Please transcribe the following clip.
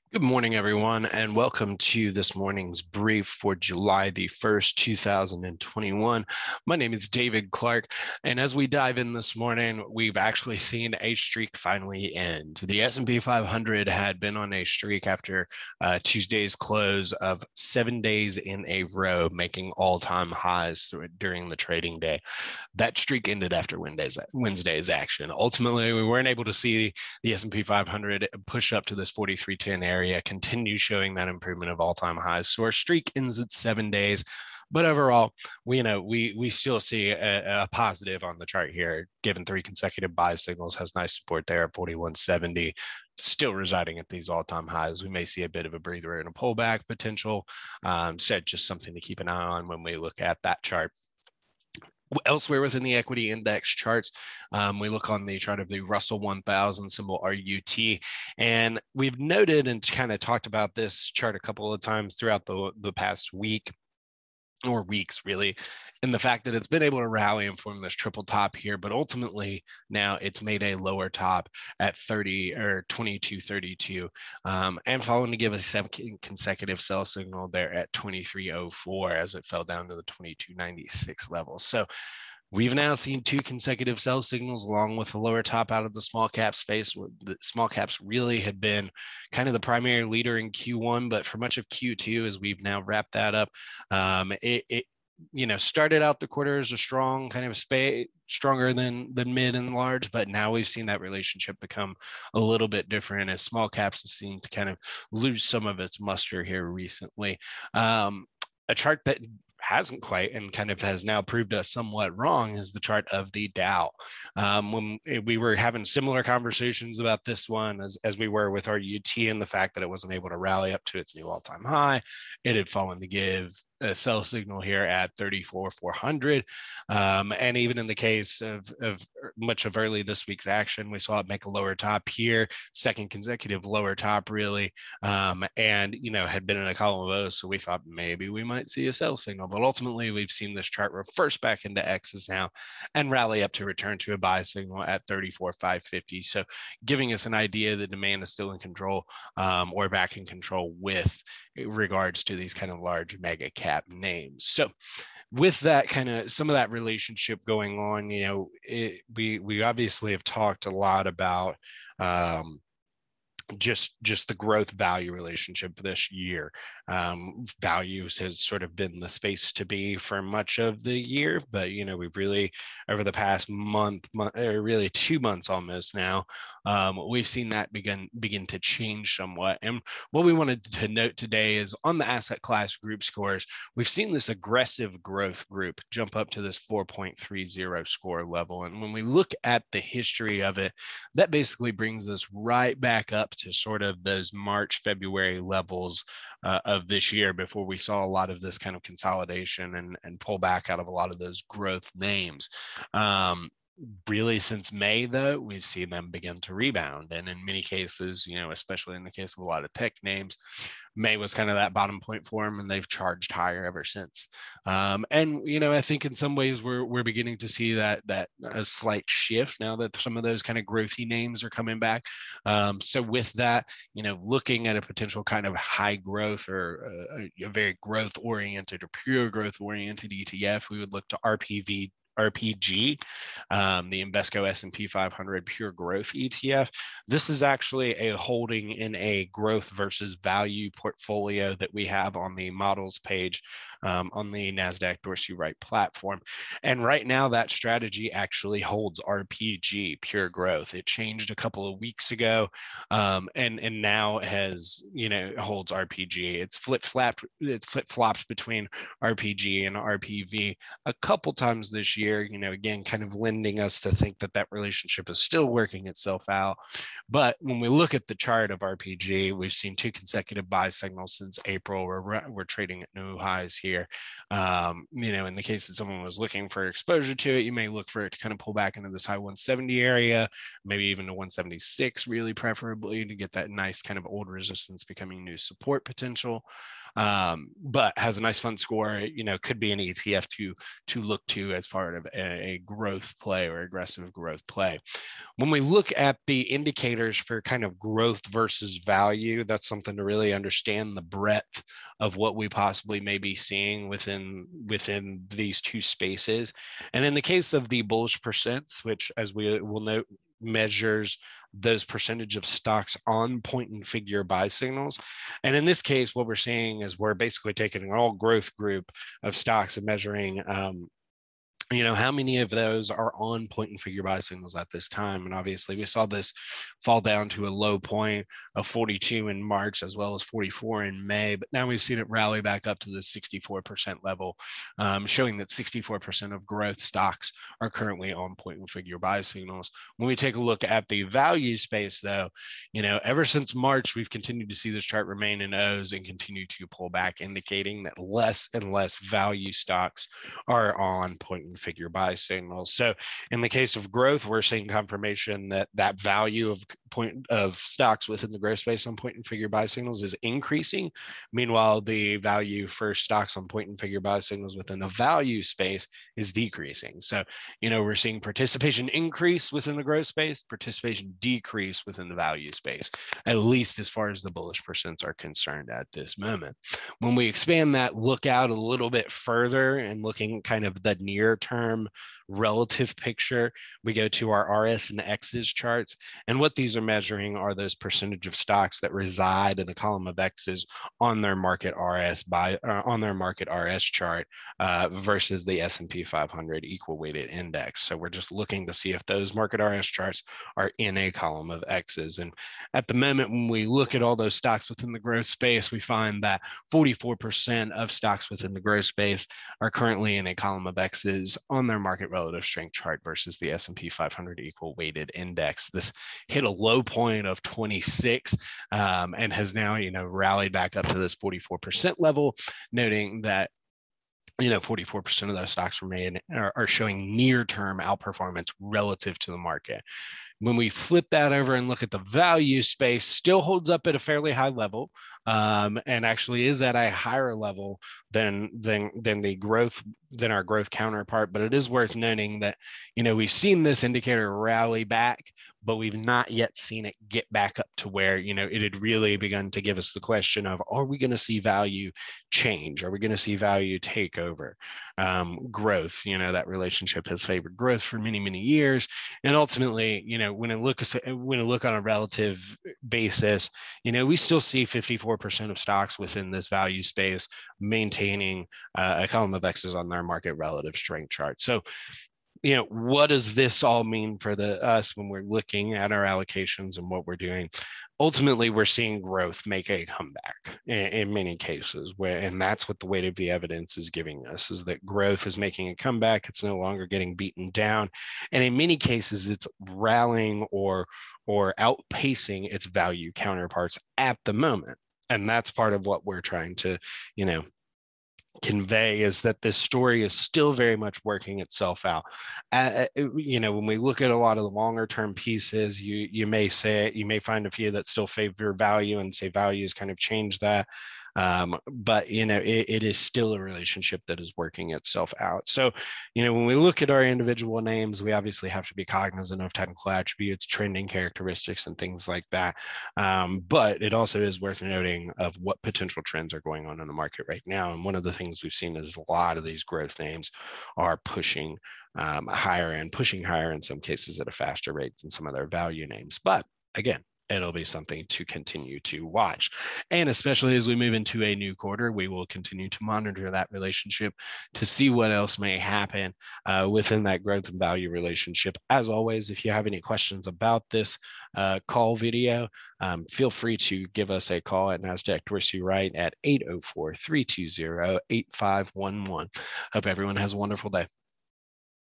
Good morning, everyone, and welcome to this morning's brief for July the 1st, 2021. My name is David Clark, and as we dive in this morning, we've actually seen a streak finally end. The S&P 500 had been on a streak after Tuesday's close of 7 days in a row, making all-time highs during the trading day. That streak ended after Wednesday's action. Ultimately, we weren't able to see the S&P 500 push up to this 4310 area, continue showing that improvement of all-time highs. So our streak ends at 7 days. But overall, we still see a positive on the chart here, given three consecutive buy signals, has nice support there at 4170, still residing at these all-time highs. We may see a bit of a breather and a pullback potential. So just something to keep an eye on when we look at that chart. Elsewhere within the equity index charts, we look on the chart of the Russell 1000, symbol RUT, and we've noted and kind of talked about this chart a couple of times throughout the past week or weeks, really, and the fact that it's been able to rally and form this triple top here, but ultimately now it's made a lower top at 30 or 2232, and following to give a second consecutive sell signal there at 2304 as it fell down to the 2296 level. So we've now seen two consecutive sell signals along with a lower top out of the small cap space. The small caps really had been kind of the primary leader in Q1, but for much of Q2, as we've now wrapped that up, it started out the quarter as a strong kind of space, stronger than mid and large, but now we've seen that relationship become a little bit different as small caps have seemed to kind of lose some of its muster here recently. A chart that hasn't quite and kind of has now proved us somewhat wrong is the chart of the Dow. When we were having similar conversations about this one as we were with our UT and the fact that it wasn't able to rally up to its new all-time high, it had fallen to give a sell signal here at 34,400. And even in the case of much of early this week's action, we saw it make a lower top here, second consecutive lower top, really, and had been in a column of O's. So we thought maybe we might see a sell signal, but ultimately we've seen this chart reverse back into X's now and rally up to return to a buy signal at 34,550. So giving us an idea that demand is still in control, or back in control with regards to these kind of large mega cap names. So with that kind of some of that relationship going on, we obviously have talked a lot about just the growth value relationship this year. Values has sort of been the space to be for much of the year, but we've really over the past month, or really 2 months almost now, we've seen that begin to change somewhat. And what we wanted to note today is on the asset class group scores, we've seen this aggressive growth group jump up to this 4.30 score level. And when we look at the history of it, that basically brings us right back up to sort of those March, February levels of this year before we saw a lot of this kind of consolidation and pull back out of a lot of those growth names. Really since May, though, we've seen them begin to rebound. And in many cases, especially in the case of a lot of tech names, May was kind of that bottom point for them, and they've charged higher ever since. And I think in some ways we're beginning to see that a slight shift now that some of those kind of growthy names are coming back. So with that, looking at a potential kind of high growth or a very growth oriented or pure growth oriented ETF, we would look to RPG, the Invesco S&P 500 Pure Growth ETF. This is actually a holding in a growth versus value portfolio that we have on the models page on the NASDAQ Dorsey Wright platform. And right now, that strategy actually holds RPG, Pure Growth. It changed a couple of weeks ago, and now has holds RPG. It's flip-flopped between RPG and RPV a couple times this year. Again, kind of lending us to think that relationship is still working itself out. But when we look at the chart of RPG, we've seen two consecutive buy signals since April. We're trading at new highs here. In the case that someone was looking for exposure to it, you may look for it to kind of pull back into this high 170 area, maybe even to 176, really preferably, to get that nice kind of old resistance becoming new support potential. But has a nice fun score. Could be an ETF to look to as far of a growth play or aggressive growth play. When we look at the indicators for kind of growth versus value, that's something to really understand the breadth of what we possibly may be seeing within these two spaces. And in the case of the bullish percents, which as we will note measures those percentage of stocks on point and figure buy signals. And in this case, what we're seeing is we're basically taking an all growth group of stocks and measuring how many of those are on point and figure buy signals at this time. And obviously we saw this fall down to a low point of 42 in March, as well as 44 in May. But now we've seen it rally back up to the 64% level, showing that 64% of growth stocks are currently on point and figure buy signals. When we take a look at the value space though, ever since March, we've continued to see this chart remain in O's and continue to pull back, indicating that less and less value stocks are on point and figure buy signals. So in the case of growth, we're seeing confirmation that that value of stocks within the growth space on point and figure buy signals is increasing. Meanwhile, the value for stocks on point and figure buy signals within the value space is decreasing. So, we're seeing participation increase within the growth space, participation decrease within the value space, at least as far as the bullish percents are concerned at this moment. When we expand that look out a little bit further and looking kind of the near term relative picture, we go to our RS and X's charts. And what these are measuring are those percentage of stocks that reside in the column of X's on their market RS chart versus the S&P 500 equal weighted index. So we're just looking to see if those market RS charts are in a column of X's. And at the moment, when we look at all those stocks within the growth space, we find that 44% of stocks within the growth space are currently in a column of X's on their market relative strength chart versus the S&P 500 equal weighted index. This hit a low point of 26 and has now, rallied back up to this 44% level, noting that 44% of those stocks are showing near-term outperformance relative to the market. When we flip that over and look at the value space, still holds up at a fairly high level, and actually is at a higher level than our growth counterpart. But it is worth noting that we've seen this indicator rally back, but we've not yet seen it get back up to where it had really begun to give us the question of, are we going to see value change? Are we going to see value take over growth? That relationship has favored growth for many, many years, and ultimately, when I look on a relative basis, we still see 54% of stocks within this value space maintaining a column of X's on their market relative strength chart. So, what does this all mean for us when we're looking at our allocations and what we're doing? Ultimately, we're seeing growth make a comeback in many cases, and that's what the weight of the evidence is giving us, is that growth is making a comeback. It's no longer getting beaten down. And in many cases, it's rallying or outpacing its value counterparts at the moment. And that's part of what we're trying to, convey, is that this story is still very much working itself out. When we look at a lot of the longer term pieces, you may find a few that still favor value and say value has kind of changed that. But it is still a relationship that is working itself out. So, when we look at our individual names, we obviously have to be cognizant of technical attributes, trending characteristics, and things like that. But it also is worth noting of what potential trends are going on in the market right now. And one of the things we've seen is a lot of these growth names are pushing higher in some cases at a faster rate than some of their value names. But again, it'll be something to continue to watch. And especially as we move into a new quarter, we will continue to monitor that relationship to see what else may happen within that growth and value relationship. As always, if you have any questions about this call video, feel free to give us a call at Nasdaq Dorsey Wright at 804-320-8511. Hope everyone has a wonderful day.